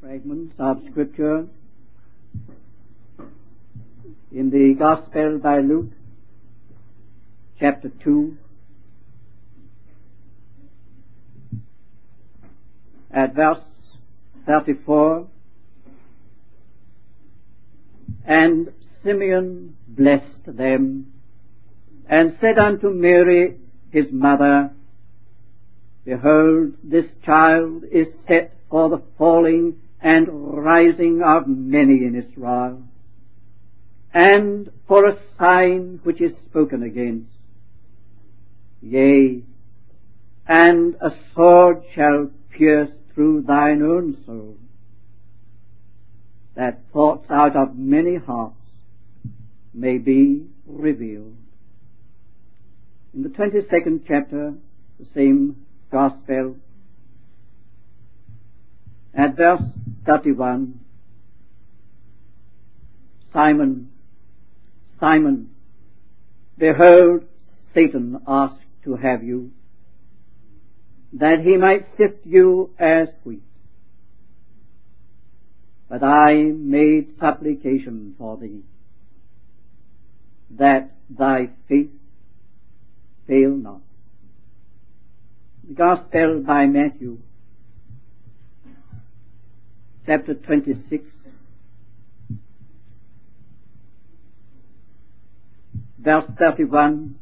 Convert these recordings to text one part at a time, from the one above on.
Fragments of Scripture in the Gospel by Luke, chapter 2, at verse 34. And Simeon blessed them, and said unto Mary his mother, Behold, this child is set for the falling and rising of many in Israel, and for a sign which is spoken against. Yea, and a sword shall pierce through thine own soul, that thoughts out of many hearts may be revealed. In the 22nd chapter, the same Gospel, at verse 31, Simon, Simon, behold, Satan asked to have you, that he might sift you as wheat. But I made supplication for thee, that thy faith fail not. The Gospel by Matthew, chapter 26, verse 31.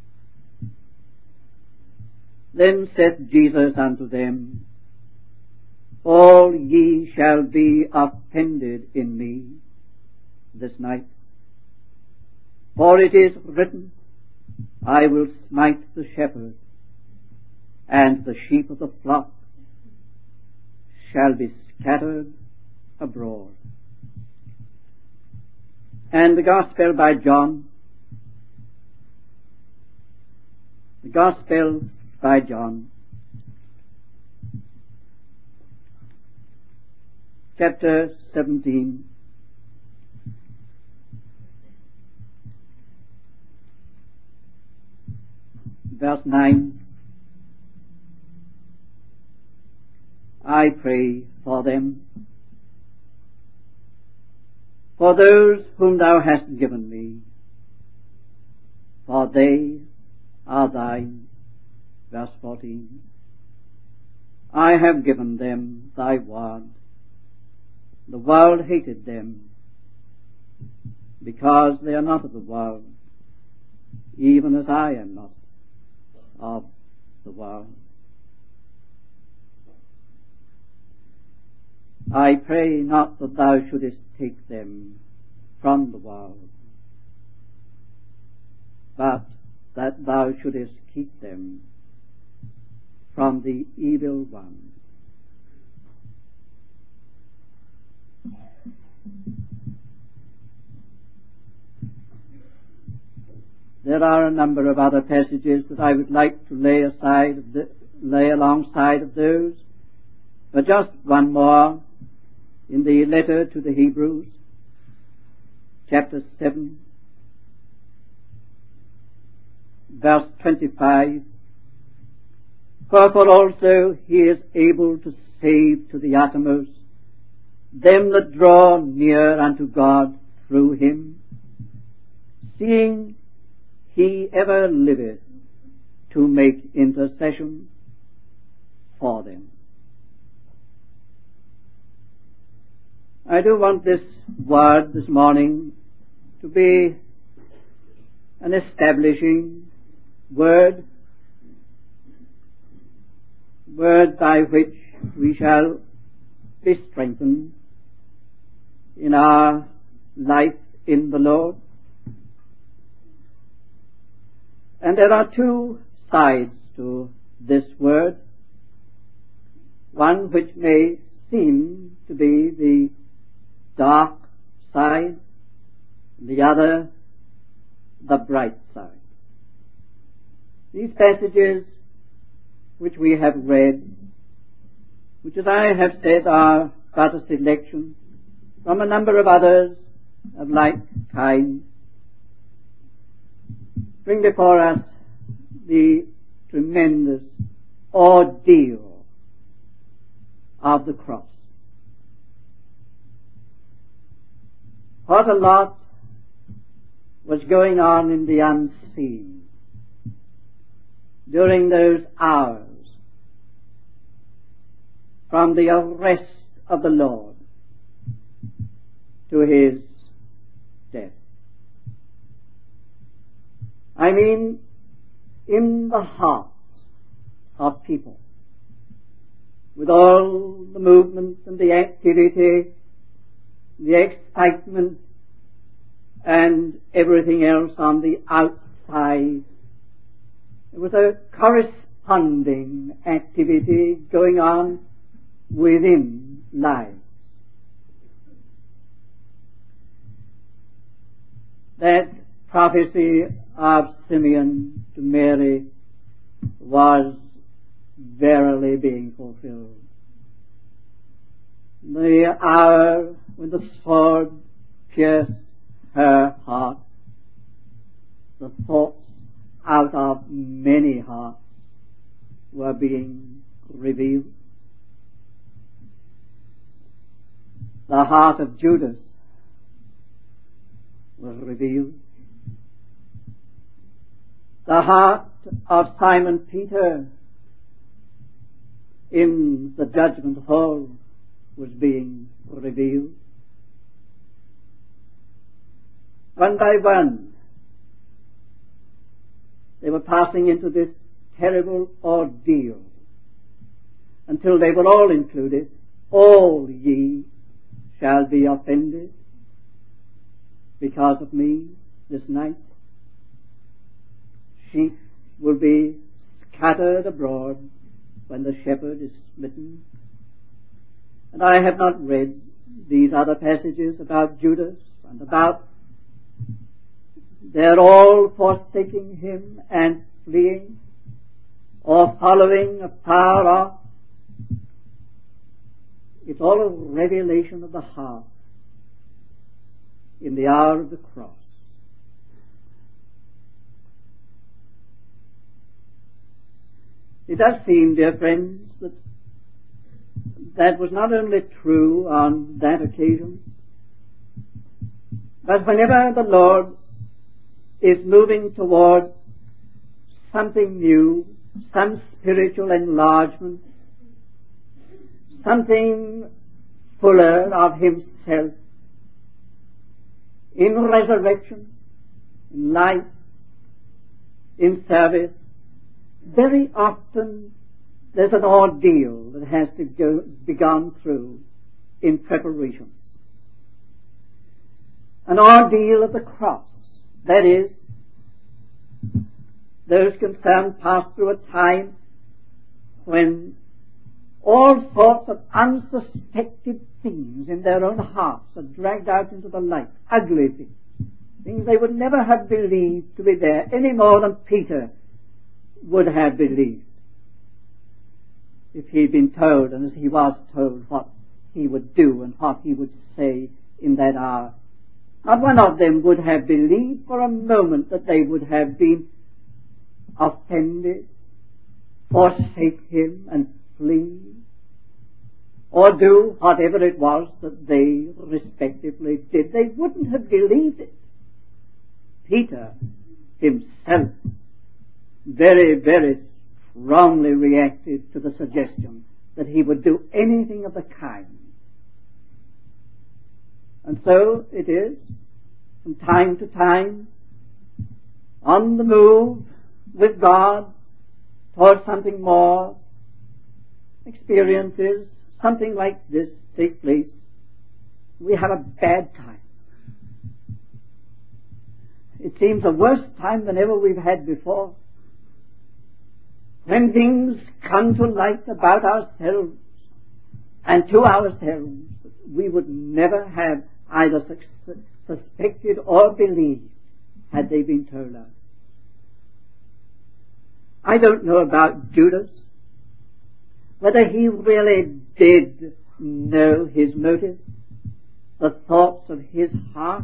Then said Jesus unto them, All ye shall be offended in me this night. For it is written, I will smite the shepherd, and the sheep of the flock shall be scattered abroad. And the Gospel by John, the Gospel by John, chapter 17, verse 9. I pray for them, for those whom thou hast given me, for they are thine. Verse 14. I have given them thy word. The world hated them, because they are not of the world, even as I am not of the world. I pray not that thou shouldest take them from the world, but that thou shouldest keep them from the evil one. There are a number of other passages that I would like to lay alongside of those, but just one more in the letter to the Hebrews, chapter 7, verse 25. Wherefore also he is able to save to the uttermost them that draw near unto God through him, seeing he ever liveth to make intercession for them. I do want this word this morning to be an establishing word by which we shall be strengthened in our life in the Lord. And there are two sides to this word. One which may seem to be the dark side, the other the bright side. These passages which we have read, which as I have said are but a selection from a number of others of like kind, bring before us the tremendous ordeal of the cross. what a lot was going on in the unseen during those hours from the arrest of the Lord to his death. I mean, in the hearts of people, with all the movement and the activity, the excitement, and everything else on the outside, there was a corresponding activity going on within lives. That prophecy of Simeon to Mary was verily being fulfilled. The hour when the sword pierced her heart, the thoughts out of many hearts were being revealed. The heart of Judas was revealed. The heart of Simon Peter in the judgment hall was being revealed. One by one, they were passing into this terrible ordeal until they were all included. All ye shall be offended because of me this night. Sheep will be scattered abroad when the shepherd is smitten. And I have not read these other passages about Judas and about their all forsaking him and fleeing or following afar off. It's all a revelation of the heart in the hour of the cross. It does seem, dear friends, that was not only true on that occasion, but whenever the Lord is moving toward something new, some spiritual enlargement, something fuller of himself, in resurrection, in life, in service, very often there's an ordeal that has to be gone through in preparation. An ordeal of the cross. That is, those concerned pass through a time when all sorts of unsuspected things in their own hearts are dragged out into the light. Ugly things. Things they would never have believed to be there any more than Peter would have believed if he'd been told, and as he was told, what he would do and what he would say in that hour. Not one of them would have believed for a moment that they would have been offended, forsake him and flee, or do whatever it was that they respectively did. They wouldn't have believed it. Peter himself very, very strongly reacted to the suggestion that he would do anything of the kind. And so it is, from time to time, on the move with God towards something more, experiences, something like this take place, we have a bad time. It seems a worse time than ever we've had before. When things come to light about ourselves and to ourselves, we would never have either suspected or believed had they been told us. I don't know about Judas, whether he really did know his motive, the thoughts of his heart,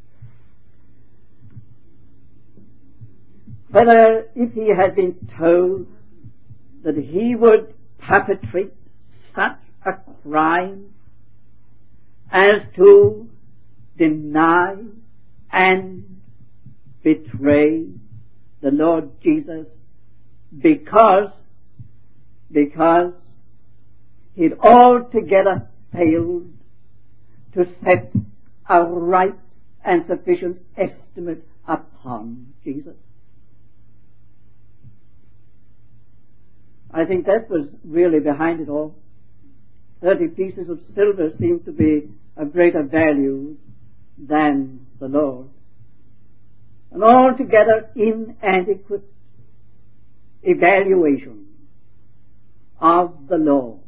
whether if he had been told that he would perpetrate such a crime as to deny and betray the Lord Jesus because he'd altogether failed to set a right and sufficient estimate upon Jesus. I think that was really behind it all. 30 pieces of silver seemed to be of greater value than the Lord. An altogether inadequate evaluation of the Lord.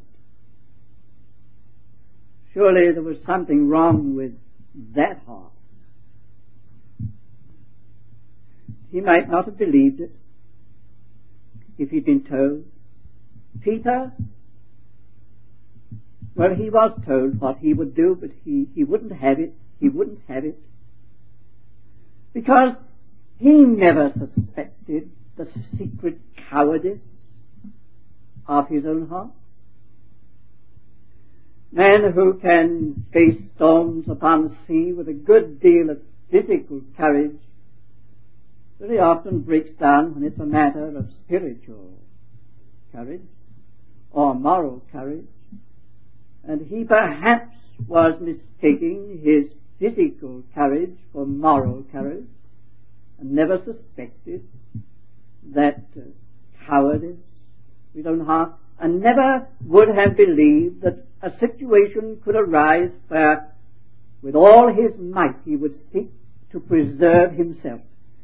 Surely there was something wrong with that heart. He might not have believed it if he'd been told. Peter, well, he was told what he would do, but he wouldn't have it. He wouldn't have it. Because he never suspected the secret cowardice of his own heart. Man who can face storms upon the sea with a good deal of physical courage very often breaks down when it's a matter of spiritual courage or moral courage. And he perhaps was mistaking his physical courage for moral courage and never suspected that cowardice of his own heart, and never would have believed that a situation could arise where with all his might he would seek to preserve himself.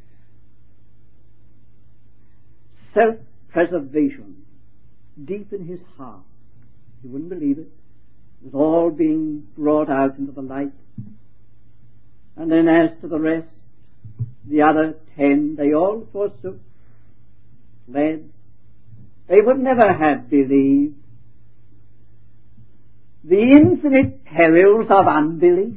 Self-preservation deep in his heart. He wouldn't believe it. It was all being brought out into the light. And then as to the rest, the other 10, they all forsook, fled. They would never have believed the infinite perils of unbelief.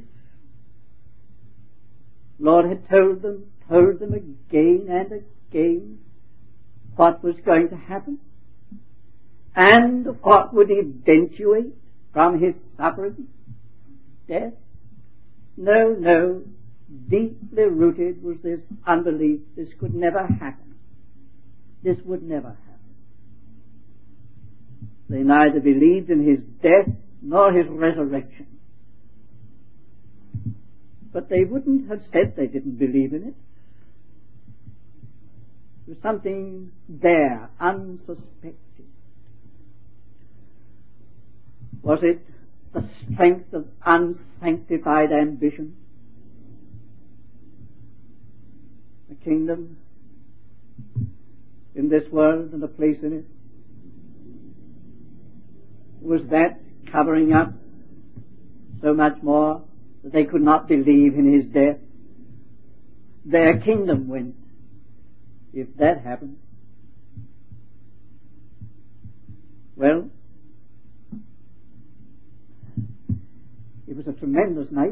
Lord had told them again and again what was going to happen and what would eventuate from his suffering, death. No, deeply rooted was this unbelief. This could never happen. This would never happen. They neither believed in his death nor his resurrection. But they wouldn't have said they didn't believe in it. There was something there, unsuspected. Was it the strength of unsanctified ambition? The kingdom in this world and a place in it? Was that covering up so much more that they could not believe in his death? Their kingdom went if that happened. Well, it was a tremendous night,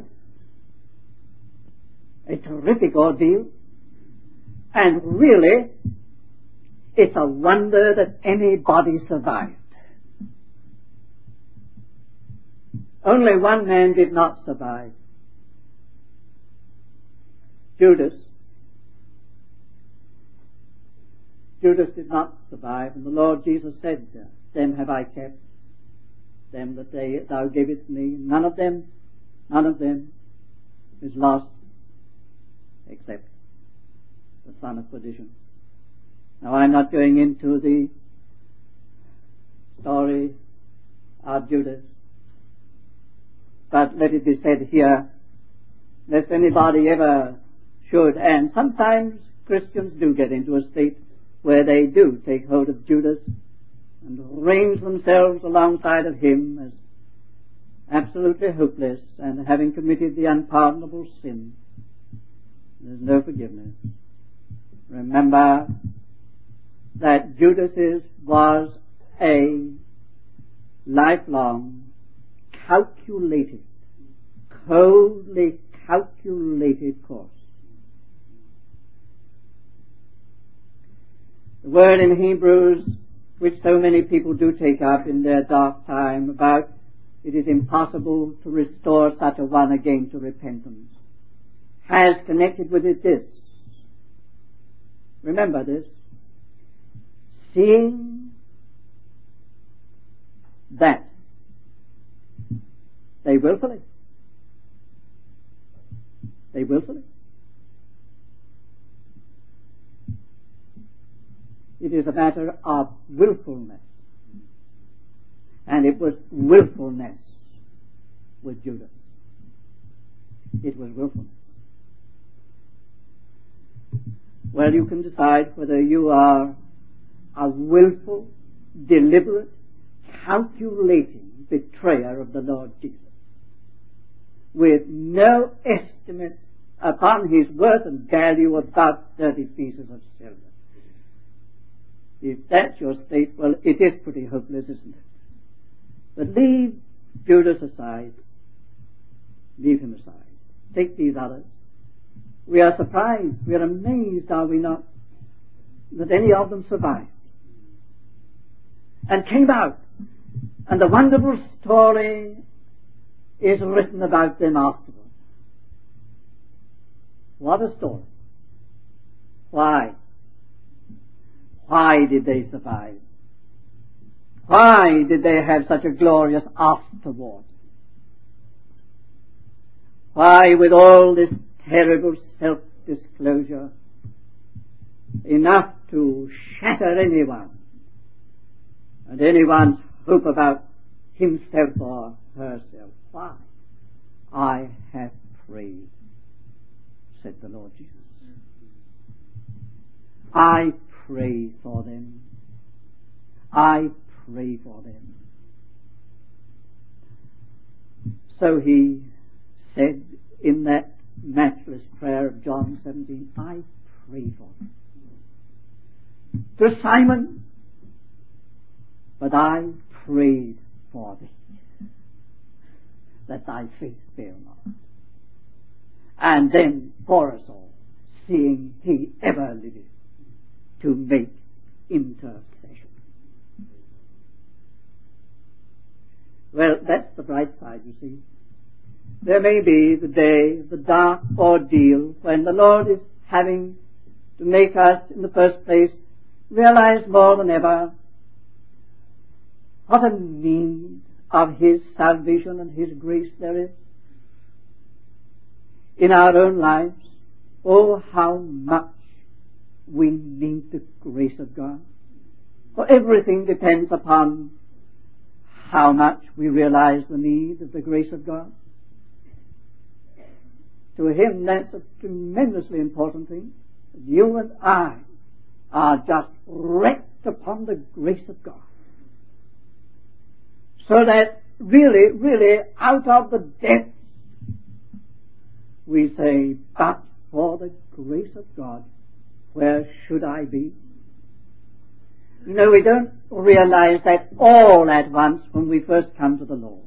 a terrific ordeal, and really it's a wonder that anybody survived. Only one man did not survive. Judas. Judas did not survive, and the Lord Jesus said, "Them have I kept, them that thou gavest me. None of them is lost except the son of perdition." Now I'm not going into the story of Judas, but let it be said here, lest anybody ever should, and sometimes Christians do get into a state where they do take hold of Judas and range themselves alongside of him as absolutely hopeless and having committed the unpardonable sin. There's no forgiveness. Remember that Judas was a lifelong, calculated, coldly calculated course. The word in Hebrews, which so many people do take up in their dark time, about it is impossible to restore such a one again to repentance. has connected with it this. Remember this. Seeing that they willfully. It is a matter of willfulness. And it was willfulness with Judas. It was willfulness. Well, you can decide whether you are a willful, deliberate, calculating betrayer of the Lord Jesus, with no estimate upon his worth and value about 30 pieces of silver. If that's your state, well, it is pretty hopeless, isn't it? But leave Judas aside. Leave him aside. Take these others. We are surprised, we are amazed, are we not, that any of them survived and came out. And the wonderful story is written about them afterwards. What a story. Why? Why did they survive? Why did they have such a glorious afterward? Why, with all this terrible self-disclosure, enough to shatter anyone and anyone's hope about himself or herself? Why? I have prayed, said the Lord Jesus. I pray for them. I pray for them. So he said in that matchless prayer of John 17, I pray for them. To Simon, but I prayed for thee, that thy faith fail not. And then for us all, seeing he ever liveth to make intercession. Well, that's the bright side, you see. There may be the day, the dark ordeal, when the Lord is having to make us, in the first place, realize more than ever what a need of His salvation and His grace there is in our own lives. Oh, how much we need the grace of God. For everything depends upon how much we realize the need of the grace of God. To Him, that's a tremendously important thing. You and I are just wrecked upon the grace of God. So that really, out of the depths, we say, but for the grace of God, where should I be? You know, we don't realize that all at once when we first come to the Lord.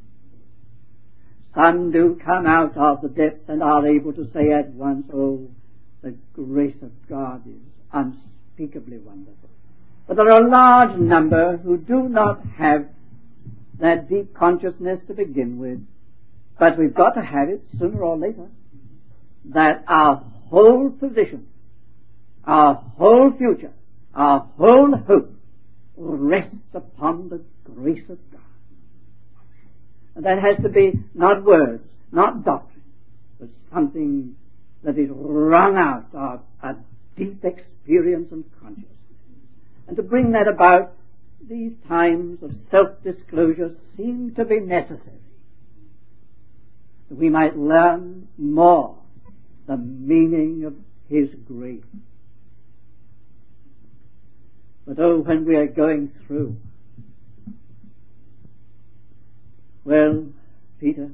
Some do come out of the depths and are able to say at once, oh, the grace of God is unspeakably wonderful. But there are a large number who do not have that deep consciousness to begin with. But we've got to have it sooner or later, that our whole position, our whole future, our whole hope rests upon the grace of God. And that has to be not words, not doctrine, but something that is wrung out of a deep experience and consciousness. And to bring that about, these times of self-disclosure seem to be necessary, that we might learn more the meaning of His grace. But oh, when we are going through, well, Peter,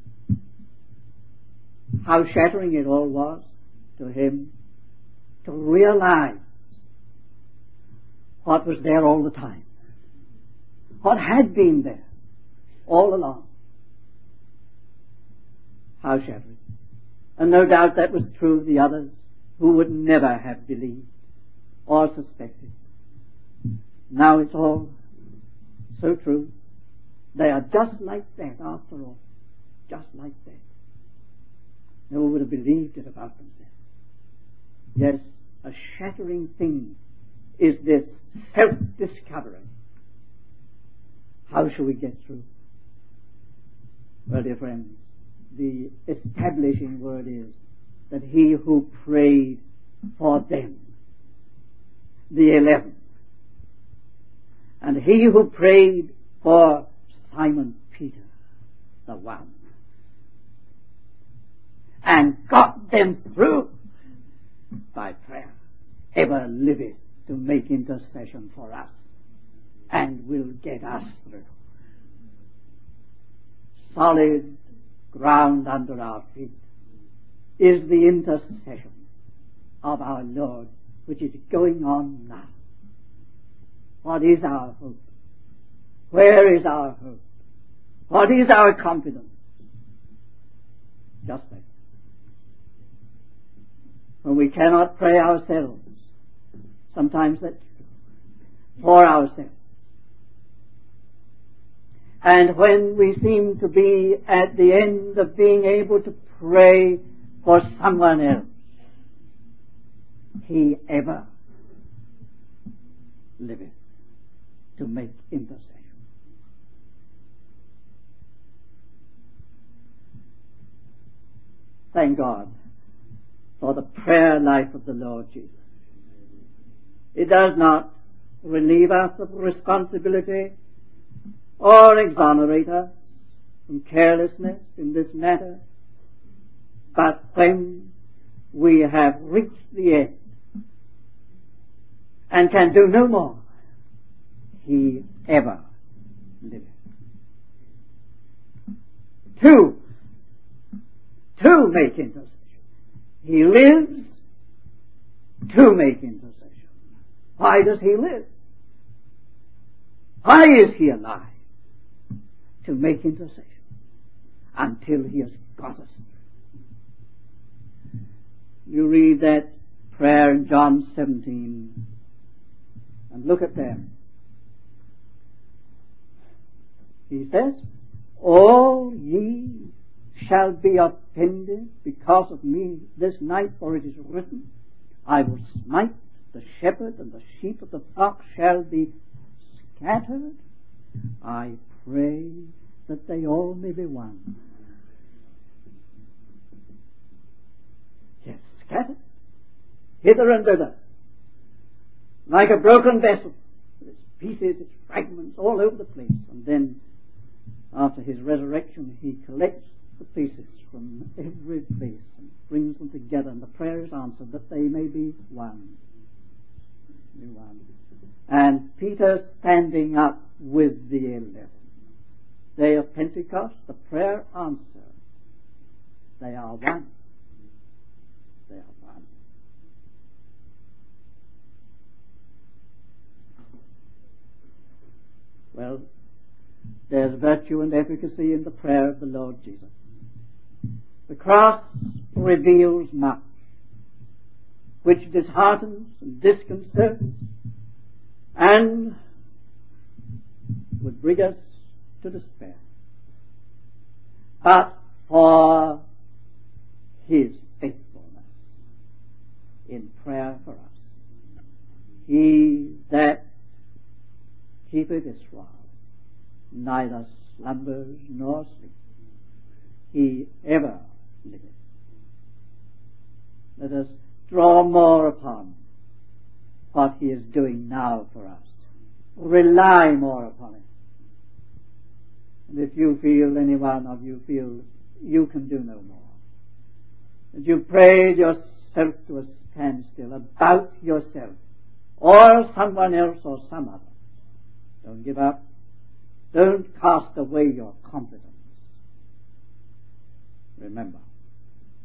how shattering it all was to him to realize what was there all the time, what had been there all along. How shattering. And no doubt that was true of the others who would never have believed or suspected. Now it's all so true. They are just like that after all. Just like that. No one would have believed it about themselves. Yes, a shattering thing is this self-discovery. How shall we get through? Well, dear friends, the establishing word is that he who prayed for them, the 11, and he who prayed for Simon Peter, the one, and got them through by prayer, ever liveth to make intercession for us and will get us through. Solid ground under our feet is the intercession of our Lord, which is going on now. What is our hope? Where is our hope? What is our confidence? Just that. When we cannot pray ourselves, sometimes that's for ourselves. And when we seem to be at the end of being able to pray for someone else, he ever liveth to make intercession. Thank God for the prayer life of the Lord Jesus. It does not relieve us of responsibility or exonerate us from carelessness in this matter, but when we have reached the end and can do no more, he ever liveth. To make intercession. He lives to make intercession. Why does he live? Why is he alive? To make intercession until he has got us. You read that prayer in John 17 and look at them. He says, all ye shall be offended because of me this night, for it is written, I will smite the shepherd, and the sheep of the flock shall be scattered. I pray that they all may be one. Yes, scattered hither and thither, like a broken vessel, with its pieces, its fragments all over the place. And then, after his resurrection, he collects the pieces from every place and brings them together, and the prayer is answered that they may be one. Be one. And Peter standing up with the 11. Day of Pentecost, the prayer answered. They are one. They are one. Well, there's virtue and efficacy in the prayer of the Lord Jesus. The cross reveals much which disheartens and disconcerts and would bring us to despair. But for his faithfulness in prayer for us, he that keepeth Israel neither slumbers nor sleeps, he ever liveth. Let us draw more upon what he is doing now for us. Rely more upon it. And if you feel, any one of you feel you can do no more, that you've prayed yourself to a standstill about yourself or someone else or some other, don't give up. Don't cast away your confidence. Remember,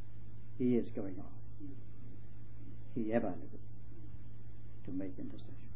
he is going on. He ever liveth to make intercession.